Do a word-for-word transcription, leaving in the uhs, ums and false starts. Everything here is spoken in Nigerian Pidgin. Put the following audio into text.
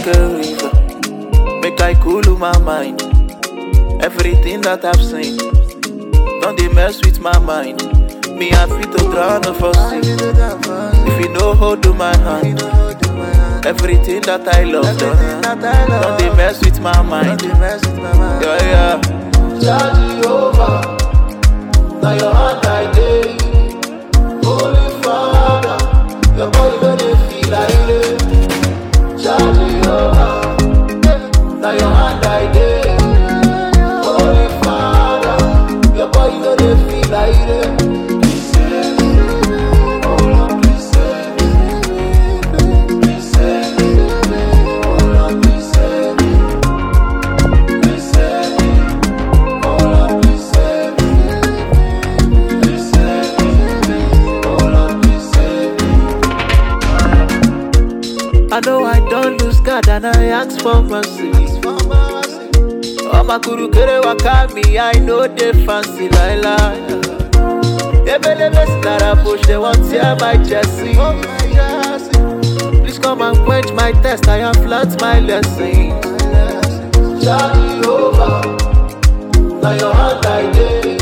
like a river. Make I cool my mind. Everything that I've seen, don't they mess with my mind. Me I fit to drown for sea. If you know hold to my hand, everything that I love, don't, don't they mess with my mind. Yeah, yeah. Charge over. Now your hand I day. Holy Father, your body when they feel like it. Charge over. Now your hand I day. Holy Father, your body when they feel like it. Please save me, oh Lord, please save me. Please save me, oh Lord, please save me. Please save me, oh Lord, please save me. Please save me, oh Lord, please save me. I know I don't lose God and I ask for mercy. Oh my kuru kere wakami, I know they fancy Laila. Ebelebe stara push, they want tear my jersey. Please come and quench my thirst, I have learnt my lessons. Charge over, now your hand I day.